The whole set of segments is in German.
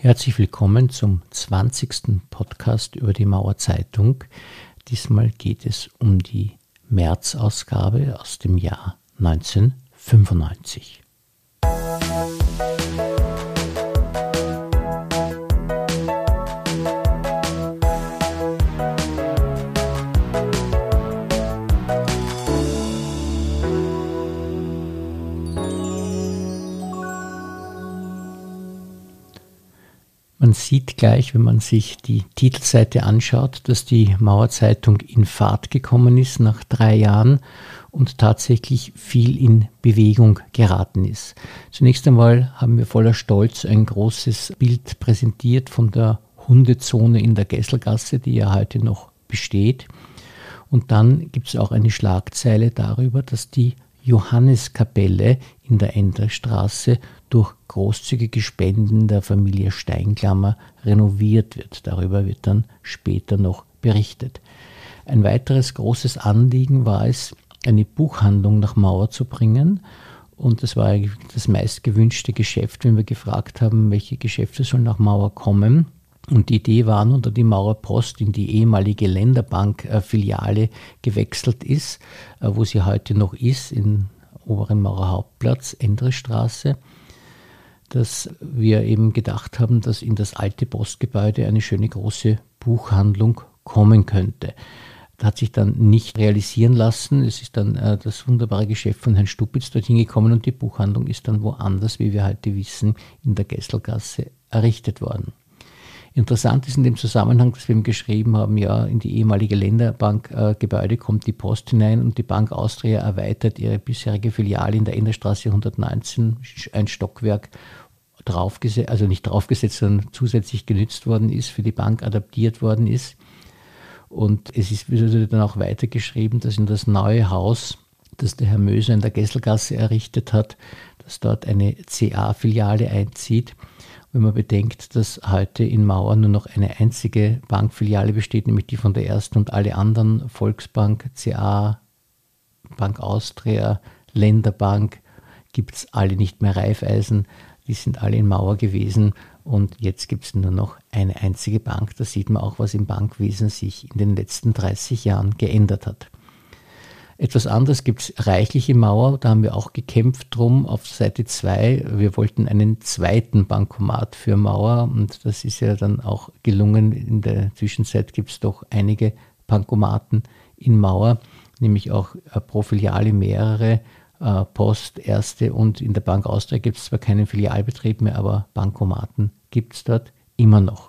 Herzlich willkommen zum 20. Podcast über die Mauerzeitung. Diesmal geht es um die März-Ausgabe aus dem Jahr 1995. Man sieht gleich, wenn man sich die Titelseite anschaut, dass die Mauerzeitung in Fahrt gekommen ist nach 3 Jahren und tatsächlich viel in Bewegung geraten ist. Zunächst einmal haben wir voller Stolz ein großes Bild präsentiert von der Hundezone in der Gesselgasse, die ja heute noch besteht. Und dann gibt es auch eine Schlagzeile darüber, dass die Johanneskapelle in der Enderstraße durch großzügige Spenden der Familie Steinklammer renoviert wird. Darüber wird dann später noch berichtet. Ein weiteres großes Anliegen war es, eine Buchhandlung nach Mauer zu bringen. Und das war eigentlich das meistgewünschte Geschäft, wenn wir gefragt haben, welche Geschäfte sollen nach Mauer kommen. Und die Idee war nun, da die Mauerpost in die ehemalige Länderbank-Filiale gewechselt ist, wo sie heute noch ist, im oberen Maurer Hauptplatz, Endresstraße, dass wir eben gedacht haben, dass in das alte Postgebäude eine schöne große Buchhandlung kommen könnte. Das hat sich dann nicht realisieren lassen. Es ist dann das wunderbare Geschäft von Herrn Stupitz dorthin gekommen und die Buchhandlung ist dann woanders, wie wir heute wissen, in der Gesselgasse errichtet worden. Interessant ist in dem Zusammenhang, dass wir eben geschrieben haben, ja, in die ehemalige Länderbank-Gebäude kommt die Post hinein und die Bank Austria erweitert ihre bisherige Filiale in der Enderstraße 119, ein Stockwerk draufgesetzt, also nicht draufgesetzt, sondern zusätzlich genützt worden ist, für die Bank adaptiert worden ist. Und es ist wieder dann auch weitergeschrieben, dass in das neue Haus, das der Herr Möser in der Gesselgasse errichtet hat, dass dort eine CA-Filiale einzieht. Wenn man bedenkt, dass heute in Mauer nur noch eine einzige Bankfiliale besteht, nämlich die von der Ersten und alle anderen, Volksbank, CA, Bank Austria, Länderbank, gibt es alle nicht mehr, Raiffeisen, die sind alle in Mauer gewesen und jetzt gibt es nur noch eine einzige Bank. Da sieht man auch, was im Bankwesen sich in den letzten 30 Jahren geändert hat. Etwas anderes gibt es reichlich in Mauer, da haben wir auch gekämpft drum auf Seite 2. Wir wollten einen zweiten Bankomat für Mauer und das ist ja dann auch gelungen. In der Zwischenzeit gibt es doch einige Bankomaten in Mauer, nämlich auch pro Filiale mehrere, Post, Erste und in der Bank Austria gibt es zwar keinen Filialbetrieb mehr, aber Bankomaten gibt es dort immer noch.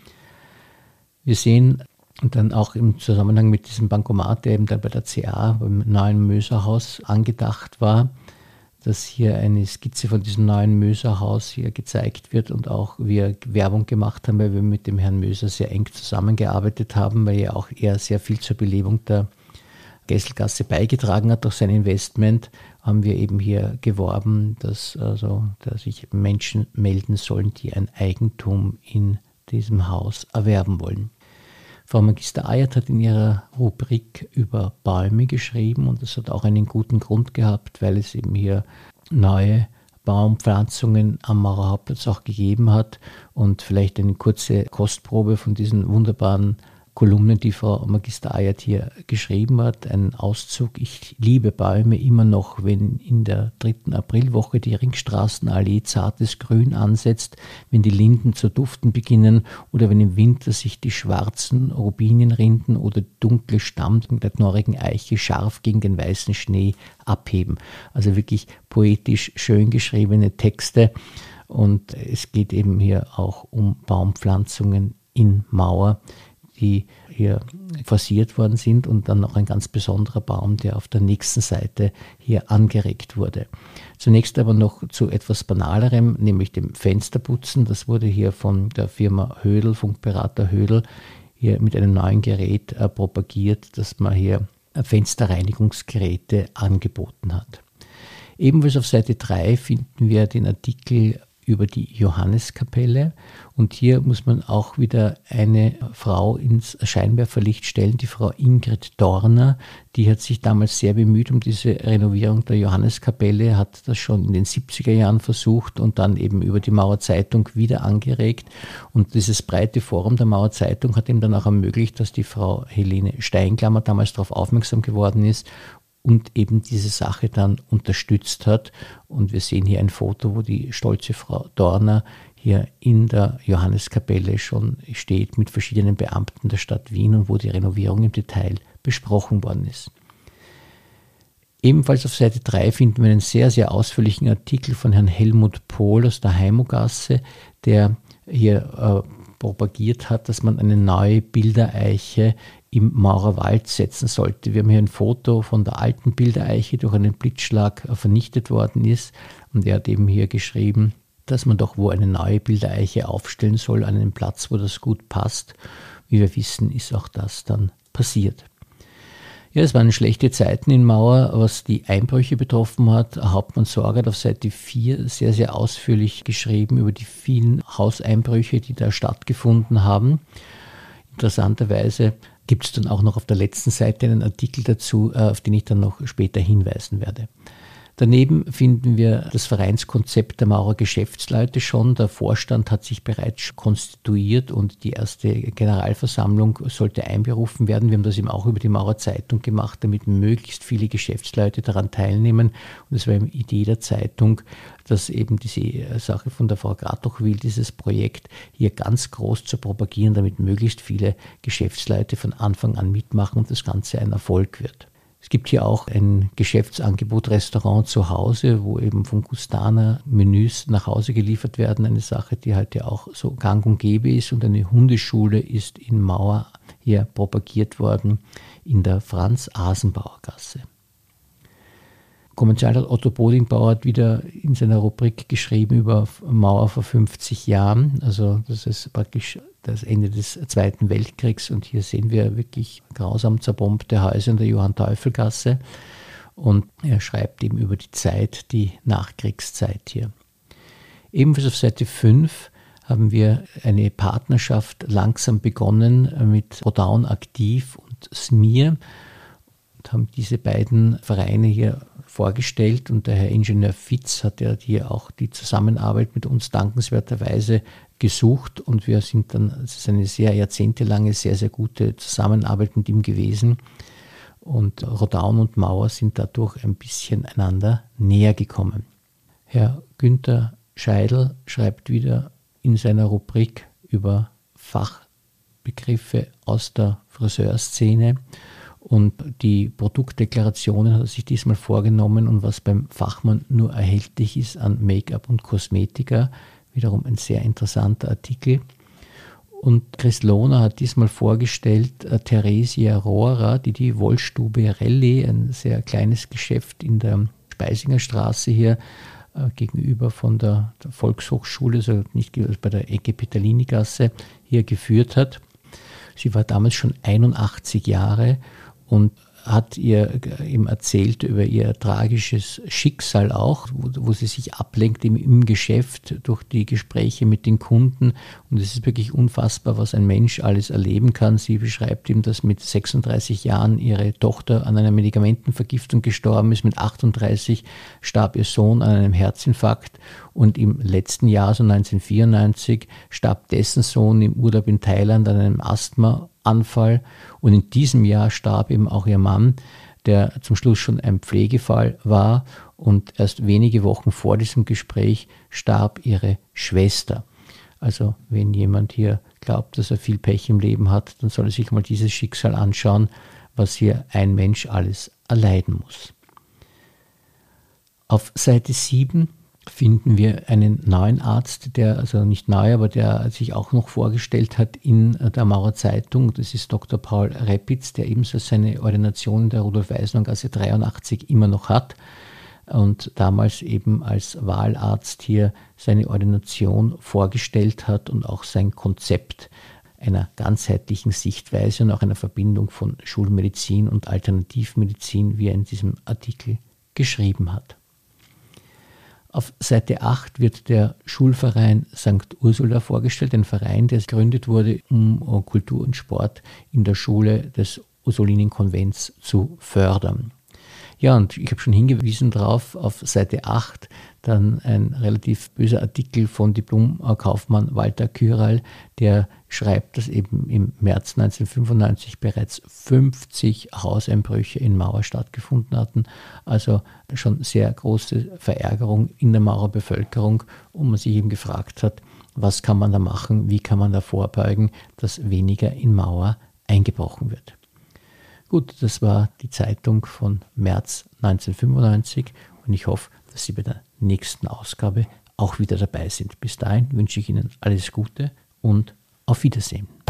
Wir sehen und dann auch im Zusammenhang mit diesem Bankomat, der eben da bei der CA, beim neuen Möser-Haus angedacht war, dass hier eine Skizze von diesem neuen Möser-Haus hier gezeigt wird und auch wir Werbung gemacht haben, weil wir mit dem Herrn Möser sehr eng zusammengearbeitet haben, weil ja auch er sehr viel zur Belebung der Gesselgasse beigetragen hat durch sein Investment, haben wir eben hier geworben, dass sich Menschen melden sollen, die ein Eigentum in diesem Haus erwerben wollen. Frau Magister Eyert hat in ihrer Rubrik über Bäume geschrieben und das hat auch einen guten Grund gehabt, weil es eben hier neue Baumpflanzungen am Maurer Hauptplatz auch gegeben hat und vielleicht eine kurze Kostprobe von diesen wunderbaren Kolumnen, die Frau Magister Eyert hier geschrieben hat. Ein Auszug: Ich liebe Bäume immer noch, wenn in der 3. Aprilwoche die Ringstraßenallee zartes Grün ansetzt, wenn die Linden zu duften beginnen oder wenn im Winter sich die schwarzen Robinienrinden oder dunkle Stamm der knorrigen Eiche scharf gegen den weißen Schnee abheben. Also wirklich poetisch schön geschriebene Texte und es geht eben hier auch um Baumpflanzungen in Mauer, die hier forciert worden sind und dann noch ein ganz besonderer Baum, der auf der nächsten Seite hier angeregt wurde. Zunächst aber noch zu etwas Banalerem, nämlich dem Fensterputzen. Das wurde hier von der Firma Hödel, Funkberater Hödel, hier mit einem neuen Gerät propagiert, dass man hier Fensterreinigungsgeräte angeboten hat. Ebenfalls auf Seite 3 finden wir den Artikel über die Johanneskapelle. Und hier muss man auch wieder eine Frau ins Scheinwerferlicht stellen, die Frau Ingrid Dorner. Die hat sich damals sehr bemüht um diese Renovierung der Johanneskapelle, hat das schon in den 70er Jahren versucht und dann eben über die Mauerzeitung wieder angeregt. Und dieses breite Forum der Mauerzeitung hat ihm dann auch ermöglicht, dass die Frau Helene Steinklammer damals darauf aufmerksam geworden ist und eben diese Sache dann unterstützt hat. Und wir sehen hier ein Foto, wo die stolze Frau Dorner hier in der Johanneskapelle schon steht mit verschiedenen Beamten der Stadt Wien und wo die Renovierung im Detail besprochen worden ist. Ebenfalls auf Seite 3 finden wir einen sehr, sehr ausführlichen Artikel von Herrn Helmut Pohl aus der Heimogasse, der hier propagiert hat, dass man eine neue Bildereiche im Maurerwald setzen sollte. Wir haben hier ein Foto von der alten Bildereiche, die durch einen Blitzschlag vernichtet worden ist. Und er hat eben hier geschrieben, dass man doch wo eine neue Bildereiche aufstellen soll, an einem Platz, wo das gut passt. Wie wir wissen, ist auch das dann passiert. Ja, es waren schlechte Zeiten in Mauer, was die Einbrüche betroffen hat. Hauptmann Sorge hat auf Seite 4 sehr, sehr ausführlich geschrieben über die vielen Hauseinbrüche, die da stattgefunden haben. Interessanterweise gibt es dann auch noch auf der letzten Seite einen Artikel dazu, auf den ich dann noch später hinweisen werde. Daneben finden wir das Vereinskonzept der Maurer Geschäftsleute schon. Der Vorstand hat sich bereits konstituiert und die erste Generalversammlung sollte einberufen werden. Wir haben das eben auch über die Maurer Zeitung gemacht, damit möglichst viele Geschäftsleute daran teilnehmen. Und es war eine Idee der Zeitung, dass eben diese Sache von der Frau Gratochwil, dieses Projekt hier ganz groß zu propagieren, damit möglichst viele Geschäftsleute von Anfang an mitmachen und das Ganze ein Erfolg wird. Es gibt hier auch ein Geschäftsangebot Restaurant zu Hause, wo eben von Gustana Menüs nach Hause geliefert werden. Eine Sache, die halt ja auch so gang und gäbe ist. Und eine Hundeschule ist in Mauer hier propagiert worden in der Franz-Asenbauer-Gasse. Kommerzialrat Otto Bodingbauer hat wieder in seiner Rubrik geschrieben über Mauer vor 50 Jahren. Also das ist praktisch das Ende des Zweiten Weltkriegs und hier sehen wir wirklich grausam zerbombte Häuser in der Johann-Teufel-Gasse und er schreibt eben über die Zeit, die Nachkriegszeit hier. Ebenfalls auf Seite 5 haben wir eine Partnerschaft langsam begonnen mit Rodaun Aktiv und SMIR und haben diese beiden Vereine hier vorgestellt und der Herr Ingenieur Fitz hat ja hier auch die Zusammenarbeit mit uns dankenswerterweise gesucht und wir sind dann, es ist eine sehr jahrzehntelange, sehr, sehr gute Zusammenarbeit mit ihm gewesen und Rodaun und Mauer sind dadurch ein bisschen einander näher gekommen. Herr Günther Scheidl schreibt wieder in seiner Rubrik über Fachbegriffe aus der Friseurszene und die Produktdeklarationen hat er sich diesmal vorgenommen und was beim Fachmann nur erhältlich ist an Make-up und Kosmetika, wiederum ein sehr interessanter Artikel. Und Chris Lohner hat diesmal vorgestellt Theresia Rohrer, die Wollstube Relli, ein sehr kleines Geschäft in der Speisinger Straße hier gegenüber von der Volkshochschule, also nicht bei der Ecke Petalini-Gasse, hier geführt hat. Sie war damals schon 81 Jahre und hat ihr eben erzählt über ihr tragisches Schicksal auch, wo sie sich ablenkt im Geschäft durch die Gespräche mit den Kunden. Und es ist wirklich unfassbar, was ein Mensch alles erleben kann. Sie beschreibt ihm, dass mit 36 Jahren ihre Tochter an einer Medikamentenvergiftung gestorben ist. Mit 38 starb ihr Sohn an einem Herzinfarkt. Und im letzten Jahr, so 1994, starb dessen Sohn im Urlaub in Thailand an einem Asthmaanfall. Und in diesem Jahr starb eben auch ihr Mann, der zum Schluss schon ein Pflegefall war. Und erst wenige Wochen vor diesem Gespräch starb ihre Schwester. Also wenn jemand hier glaubt, dass er viel Pech im Leben hat, dann soll er sich mal dieses Schicksal anschauen, was hier ein Mensch alles erleiden muss. Auf Seite 7 finden wir einen neuen Arzt, der, also nicht neu, aber der sich auch noch vorgestellt hat in der Maurer Zeitung. Das ist Dr. Paul Reppitz, der ebenso seine Ordination in der Rudolf-Weisenau-Gasse 83 immer noch hat und damals eben als Wahlarzt hier seine Ordination vorgestellt hat und auch sein Konzept einer ganzheitlichen Sichtweise und auch einer Verbindung von Schulmedizin und Alternativmedizin, wie er in diesem Artikel geschrieben hat. Auf Seite 8 wird der Schulverein St. Ursula vorgestellt, ein Verein, der gegründet wurde, um Kultur und Sport in der Schule des Ursulinenkonvents zu fördern. Ja, und ich habe schon hingewiesen darauf, auf Seite 8 dann ein relativ böser Artikel von Diplomkaufmann Walter Küral, der schreibt, dass eben im März 1995 bereits 50 Hauseinbrüche in Mauer stattgefunden hatten. Also schon sehr große Verärgerung in der Maurer Bevölkerung und man sich eben gefragt hat, was kann man da machen, wie kann man da vorbeugen, dass weniger in Mauer eingebrochen wird. Gut, das war die Zeitung von März 1995 und ich hoffe, dass Sie bei der nächsten Ausgabe auch wieder dabei sind. Bis dahin wünsche ich Ihnen alles Gute und auf Wiedersehen.